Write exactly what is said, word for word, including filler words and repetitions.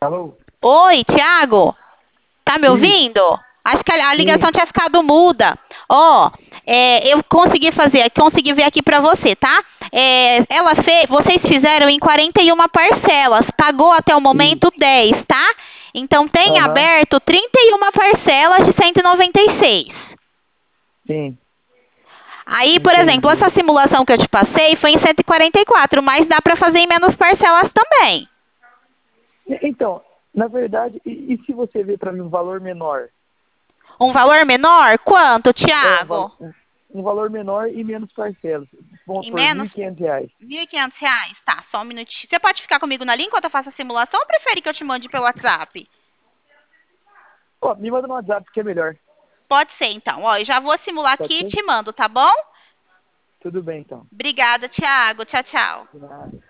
Alô? Oi, Thiago, tá me Isso, ouvindo? Acho que a a ligação sim, tinha ficado muda. Ó, é, eu consegui fazer, consegui ver aqui pra você, tá? É, ela fez, vocês fizeram em quarenta e uma parcelas, pagou até o momento isso. dez, tá? Então tem Aham, aberto trinta e uma parcelas de cento e noventa e seis. sim, Aí, por exemplo, essa entendi. simulação que eu te passei foi em cento e quarenta e quatro, mas dá pra fazer em menos parcelas também. E- Então, na verdade, e, e se você ver para mim um valor menor? Um valor menor? Quanto, É, um, val- Thiago? um, um valor menor e menos parcelas. Vamos Em por mil e menos? quinhentos reais. mil e quinhentos reais? Tá, só um minutinho. Você pode ficar comigo na linha enquanto eu faço a simulação ou prefere que eu te mande pelo WhatsApp? Pô, me manda no WhatsApp que é melhor. Pode ser, então. Ó, eu já vou simular Pode aqui e ser? te mando, tá bom? Tudo bem, então. Obrigada, Thiago. Tchau, tchau. De nada.